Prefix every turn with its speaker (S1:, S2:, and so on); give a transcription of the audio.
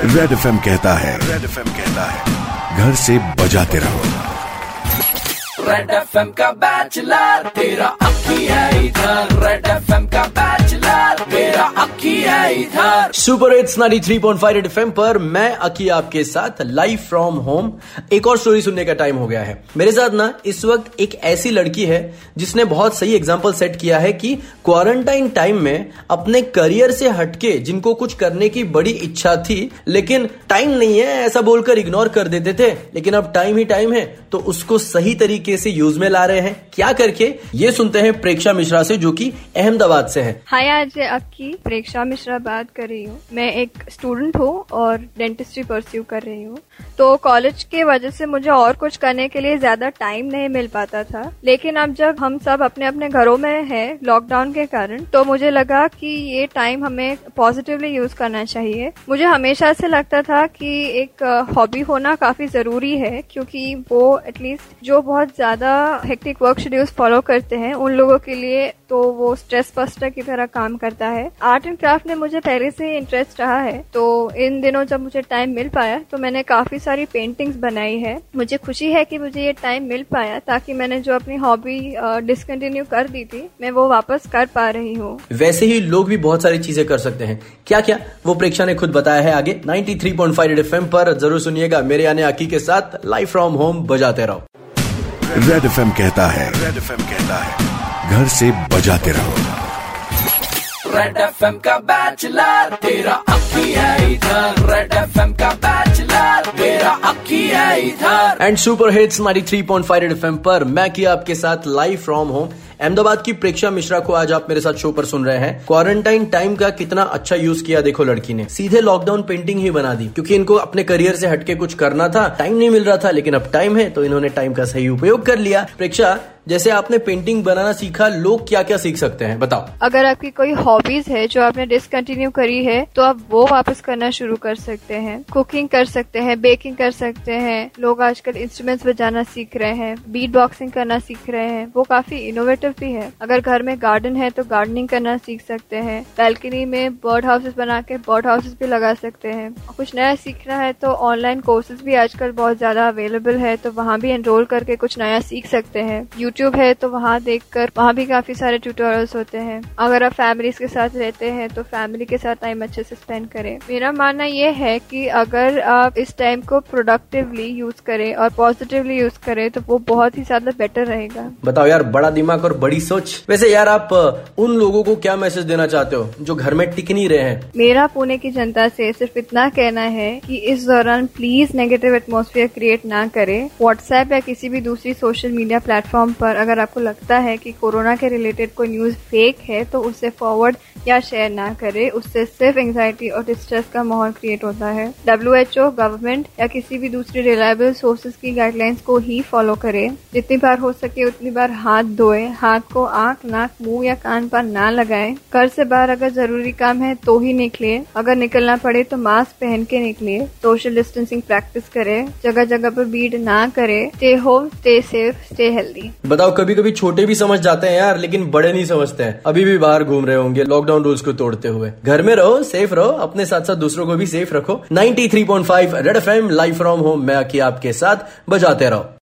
S1: Red FM कहता है घर से बजाते रहो।
S2: रेड एफएम का बैचलर तेरा अक्की है इधर, रेड एफएम का बैचलर तेरा अक्की है इधर।
S3: सुपर हिट्स 93.5 रेड एफएम पर मैं अकी आपके साथ लाइव फ्रॉम होम। एक और स्टोरी सुनने का टाइम हो गया है। मेरे साथ ना इस वक्त एक ऐसी लड़की है जिसने बहुत सही एग्जांपल सेट किया है कि क्वारंटाइन टाइम में अपने करियर से हटके जिनको कुछ करने की बड़ी इच्छा थी लेकिन टाइम नहीं है ऐसा बोलकर इग्नोर कर देते थे, लेकिन अब टाइम ही टाइम है तो उसको सही तरीके से यूज में ला रहे हैं। क्या करके ये सुनते हैं प्रेक्षा मिश्रा से जो कि अहमदाबाद से है।
S4: हाय, आज आपकी प्रेक्षा मिश्रा बात कर रही हूँ। मैं एक स्टूडेंट हूँ और डेंटिस्ट्री परस्यू कर रही हूँ। तो कॉलेज के वजह से मुझे और कुछ करने के लिए ज्यादा टाइम नहीं मिल पाता था, लेकिन अब जब हम सब अपने अपने घरों में हैं लॉकडाउन के कारण, तो मुझे लगा कि ये टाइम हमें पॉजिटिवली यूज करना चाहिए। मुझे हमेशा से लगता था कि एक हॉबी होना काफी जरूरी है, क्योंकि वो एटलीस्ट जो बहुत ज्यादा हेक्टिक वर्क शेड्यूल्स फॉलो करते हैं उन लोगों के लिए तो वो स्ट्रेस बस्टर की तरह काम करता है। आर्ट एंड क्राफ्ट में मुझे पहले से इंटरेस्ट रहा है, तो इन दिनों जब मुझे टाइम मिल पाया तो मैंने काफी सारी पेंटिंग्स बनाई है। मुझे खुशी है कि मुझे ये टाइम मिल पाया ताकि मैंने जो अपनी हॉबी डिसकंटिन्यू कर दी थी मैं वो वापस कर पा रही हूँ।
S3: वैसे ही लोग भी बहुत सारी चीजें कर सकते हैं। क्या क्या वो प्रेक्षा ने खुद बताया है आगे 93.5 रेड एफएम पर। जरूर सुनिएगा मेरे यानी अकी के साथ लाइव फ्रॉम होम। बजाते रहो।
S1: रेड एफएम कहता है घर से बजाते रहो।
S2: रेड एफएम का बैचलर तेरा अक्की है इधर, रेड एफएम का बैचलर तेरा अक्की है इधर।
S3: And super hits 93.5 Red FM पर मैं किया आपके साथ लाइव फ्रॉम होम। अहमदाबाद की प्रेक्षा मिश्रा को आज आप मेरे साथ शो पर सुन रहे हैं। क्वारंटाइन टाइम का कितना अच्छा यूज किया देखो लड़की ने। सीधे लॉकडाउन पेंटिंग ही बना दी, क्योंकि इनको अपने करियर से हटके कुछ करना था, टाइम नहीं मिल रहा था, लेकिन अब टाइम है तो इन्होंने टाइम का सही उपयोग कर लिया। प्रेक्षा, जैसे आपने पेंटिंग बनाना सीखा, लोग क्या क्या सीख सकते हैं बताओ।
S4: अगर आपकी कोई हॉबीज है जो आपने डिसकंटिन्यू करी है तो आप वो वापस करना शुरू कर सकते हैं। कुकिंग कर सकते हैं, बेकिंग कर सकते हैं। लोग आजकल इंस्ट्रूमेंट्स बजाना सीख रहे हैं, बीट बॉक्सिंग करना सीख रहे हैं, वो काफी इनोवेटिव भी है। अगर घर में गार्डन है तो गार्डनिंग करना सीख सकते हैं। बैल्कनी में बर्ड हाउसेस बना के बर्ड हाउसेस भी लगा सकते हैं। कुछ नया सीखना है तो ऑनलाइन कोर्सेज भी आजकल बहुत ज्यादा अवेलेबल है, तो वहाँ भी एनरोल करके कुछ नया सीख सकते हैं। यूट्यूब है तो वहाँ देखकर वहाँ भी काफी सारे ट्यूटोरियल्स होते हैं। अगर आप फैमिलीज के साथ रहते हैं तो फैमिली के साथ टाइम अच्छे से स्पेंड करें। मेरा मानना ये है कि अगर आप इस टाइम को प्रोडक्टिवली यूज करें और पॉजिटिवली यूज करें तो वो बहुत ही ज्यादा बेटर रहेगा।
S3: बताओ यार, बड़ा दिमाग और बड़ी सोच। वैसे यार, आप उन लोगों को क्या मैसेज देना चाहते हो जो घर में टिक नहीं रहे हैं?
S4: मेरा पुणे की जनता से सिर्फ इतना कहना है कि इस दौरान प्लीज नेगेटिव एटमॉस्फेयर क्रिएट ना करें। व्हाट्सएप या किसी भी दूसरी सोशल मीडिया प्लेटफॉर्म पर अगर आपको लगता है कि कोरोना के रिलेटेड कोई न्यूज फेक है तो उसे फॉरवर्ड या शेयर ना करें। उससे सिर्फ एंजाइटी और डिस्ट्रेस का माहौल क्रिएट होता है। WHO, गवर्नमेंट या किसी भी दूसरी रिलायबल सोर्सेज की गाइडलाइंस को ही फॉलो करें। जितनी बार हो सके उतनी बार हाथ धोए। हाथ को आंख, नाक, मुंह या कान पर ना लगाएं। घर से बाहर अगर जरूरी काम है तो ही निकले। अगर निकलना पड़े तो मास्क पहन के निकले। सोशल डिस्टेंसिंग प्रैक्टिस करें। जगह जगह पर भीड़ ना करें। Stay home, stay safe, stay healthy.
S3: बताओ, कभी कभी छोटे भी समझ जाते हैं यार, लेकिन बड़े नहीं समझते हैं। अभी भी बाहर घूम रहे होंगे लॉकडाउन रूल्स को तोड़ते हुए। घर में रहो, सेफ रहो, अपने साथ साथ दूसरों को भी सेफ रखो। 93.5 Red FM live from home में आके आपके साथ बजाते रहो।